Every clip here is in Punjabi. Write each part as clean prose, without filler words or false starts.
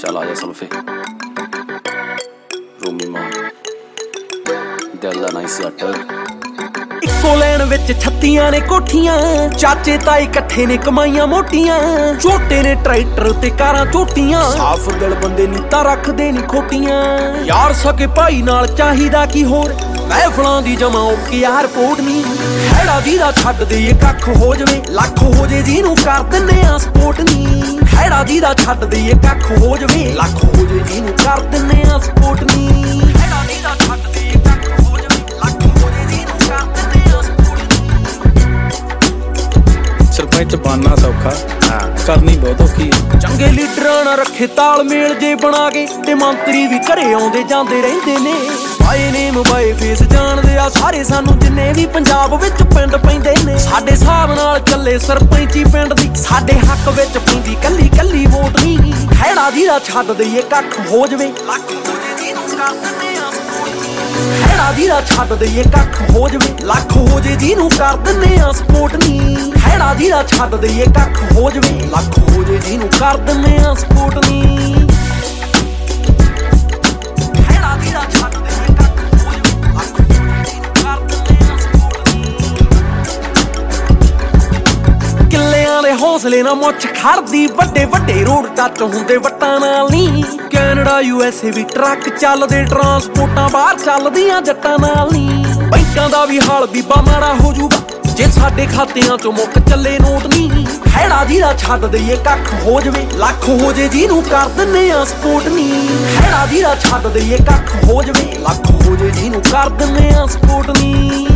चल आजा सल्फे रोमी मां दिल दा नहीं सट ਇੱਕੋ ਲੈਣ ਵਿੱਚ 36 ਨੇ ਕੋਠੀਆਂ ਚਾਚੇ ਤਾਏ ਇਕੱਠੇ ਨੇ ਕਮਾਈਆਂ ਮੋਟੀਆਂ ਛੋਟੇ ਨੇ ਟਰੈਕਟਰ ਤੇ ਕਾਰਾਂ ਝੋਟੀਆਂ ਸਾਫ ਦਿਲ ਬੰਦੇ ਨੀਤਾਂ ਰੱਖਦੇ ਨੀ ਖੋਟੀਆਂ ਯਾਰ ਸਕੇ ਭਾਈ ਨਾਲ ਚਾਹੀਦਾ ਕੀ ਹੋਰ ਮਹਿਫਲਾਂ ਦੀ ਜਮਾ ਓਕੇ ਯਾਰ ਰਿਪੋਰਟ ਨਹੀਂ ਹੈੜਾ ਦੀ ਦਾ ਛੱਡ ਦੇ ਕੱਖ ਹੋ ਜਵੇ ਲੱਖ ਹੋ ਜੇ ਜਿਹਨੂੰ ਕਰ ਦਿੰਨੇ ਆ ਸਪੋਰਟ ਨਹੀਂ ਹੈੜਾ ਦੀ ਦਾ ਛੱਡ ਦੇ ਕੱਖ ਹੋ ਜਵੇ ਲੱਖ ਹੋ ਜੇ ਜਿਹਨੂੰ ਕਰ ਦਿੰਨੇ ਆ ਸਪੋਰਟ ਨਹੀਂ ਹੈੜਾ ਦੀ ਦਾ ਛੱਡ ਦੇ ਕੱਖ ਹੋ ਜਵੇ ਲੱਖ ਹੋ ਜੇ ਜਿਹਨੂੰ ਕਰ ਦਿੰਨੇ ਆ ਸਪੋਰਟ ਨਹੀਂ ਸਰਪੰਚ ਬਣਨਾ ਸੌਖਾ ਕਰਨੀ ਬਹੁਤ ਔਖੀ ਚੰਗੇ ਲੀਡਰਾਂ ਨਾਲ ਰੱਖੇ ਤਾਲਮੇਲ ਜੇ ਬਣਾ ਕੇ ਤੇ ਮੰਤਰੀ ਵੀ ਘਰੇ ਆਉਂਦੇ ਜਾਂਦੇ ਰਹਿੰਦੇ ਨੇ ਬਾਏ ਨੇਮ ਬਾਏ ਫੇਸ ਜਾਣਦੇ ਆ ਸਾਰੇ ਸਾਨੂੰ ਜਿੰਨੇ ਵੀ ਪੰਜਾਬ ਵਿੱਚ ਪਿੰਡ ਪੈਂਦੇ ਨੇ ਸਾਡੇ ਹਿਸਾਬ ਨਾਲ ਚੱਲੇ ਸਰਪੰਚੀ ਪਿੰਡ ਦੀ ਸਾਡੇ ਹੱਕ ਵਿੱਚ ਪੈਂਦੀ ਕੱਲੀ ਕੱਲੀ ਵੋਟ ਨਹੀਂ ਖਹਿੜਾ ਦੀ ਦਾ ਛੱਡ ਦਈਏ ਕੱਖ ਹੋ ਜਵੇ ਲੱਖ ਹੋ ਜੇ ਜਿਹਨੂੰ ਕਰ ਦਿੰਨੇ ਆ ਖਹਿੜਾ ਦੀ ਦਾ ਛੱਡ ਦਈਏ ਕੱਖ ਹੋ ਜਵੇ ਲੱਖ ਹੋ ਜੇ ਜਿਹਨੂੰ ਕਰ ਦਿੰਨੇ ਆ ਸਪੋਰਟ ਨਹੀਂ ਖਹਿੜਾ ਦੀ ਦਾ ਛੱਡ ਦਈਏ ਕੱਖ ਹੋ ਜਵੇ ਲੱਖ ਹੋ ਜੇ ਜਿਹਨੂੰ ਕਰ ਦਿੰਨੇ ਆ ਸਪੋਰਟ ਨਹੀਂ ਖਹਿੜਾ ਦੀ ਦਾ ਛੱਡ ਦਈਏ ਕੱਖ ਹੋ ਜਵੇ ਲੱਖ ਹੋ ਜੇ ਜਿਹਨੂੰ ਕਰ ਦਿੰਨੇ ਆ ਸਪੋਰਟ ਨਹੀਂ ਕਿੱਲਿਆਂ ਦੇ ਹੌਸਲੇ ਨਾਲ ਮੁੱਛ ਖੜਦੀ ਵੱਡੇ ਵੱਡੇ ਰੋਡ ਟੱਚ ਹੁੰਦੇ ਵੱਟਾਂ ਨਾਲ ਨਹੀਂ ਕੈਨੇਡਾ USA ਵੀ ਟਰੱਕ ਚੱਲਦੇ ਟਰਾਂਸਪੋਰਟਾਂ ਬਾਹਰ ਚੱਲਦੀਆਂ ਜੱਟਾਂ ਨਾਲ ਨਹੀਂ ਬੈਂਕਾਂ ਦਾ ਵੀ ਹਾਲ ਬੀਬਾ ਮਾੜਾ ਹੋ ਜੂਗਾ ਜੇ ਸਾਡੇ ਖਾਤਿਆਂ ਚੋਂ ਮੁੱਕ ਚੱਲੇ ਨੋਟ ਨਹੀਂ ਖਹਿੜਾ ਦੀ ਦਾ ਛੱਡ ਦਈਏ ਕੱਖ ਹੋ ਜਵੇ ਲੱਖ ਹੋ ਜੇ ਜਿਹਨੂੰ ਕਰ ਦਿੰਨੇ ਆ ਸਪੋਰਟ ਨਹੀਂ ਖਹਿੜਾ ਦੀ ਦਾ ਛੱਡ ਦਈਏ ਕੱਖ ਹੋ ਜਵੇ ਲੱਖ ਹੋ ਜੇ ਜਿਹਨੂੰ ਕਰ ਦਿੰਨੇ ਆ ਸਪੋਰਟ ਨਹੀਂ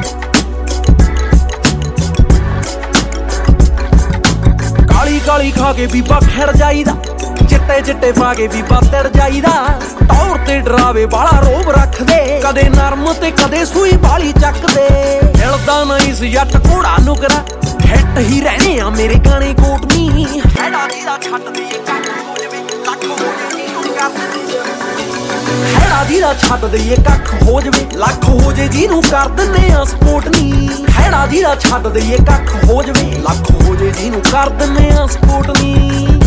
ਕਾਲੀ ਕਾਲੀ ਖਾ ਕੇ ਬੀਬਾ ਖਿੜ ਜਾਈਦਾ ਚਿੱਟੇ ਚਿੱਟੇ ਪਾ ਕੇ ਬੀਬਾ ਤੜ ਜਾਈਦਾ ਟੌਰ ਤੇ ਡਰਾਵੇ ਬਾਲਾ ਰੋਬ ਰੱਖਦੇ ਕਦੇ ਨਰਮ ਤੇ ਕਦੇ ਸੂਈ ਬਾਲੀ ਚੱਕਦੇ ਹਿਲਦਾ ਨਹੀਂ ਸੀ ਜੱਟ ਘੋੜਾ ਨੁਕਰਾ ਹਿੱਟ ਹੀ ਰਹਿਣੇ ਆ ਮੇਰੇ ਗਾਣੇ ਕੋਟ ਨਹੀਂ ਹੈੜਾ ਦੀ ਦਾ ਛੱਡ ਦਈਏ ਕੱਖ ਹੋ ਜਵੇ ਲੱਖ ਹੋ ਜੇ ਜਿਹਨੂੰ ਕਰ ਦਿੰਨੇ ਹੈੜਾ ਦੀ ਦਾ ਛੱਡ ਦਈਏ ਕੱਖ ਹੋ ਜਵੇ ਲੱਖ ਹੋ ਜੇ ਜਿਹਨੂੰ ਕਰ ਦਿੰਨੇ ਆ ਸਪੋਰਟ ਨਹੀਂ ਹੈੜਾ ਦੀ ਦਾ ਛੱਡ ਦਈਏ ਕੱਖ ਹੋ ਜਵੇ ਲੱਖ ਹੋ ਜੇ ਜਿਹਨੂੰ ਕਰ ਦਿੰਨੇ ਆ ਸਪੋਰਟ ਨਹੀਂ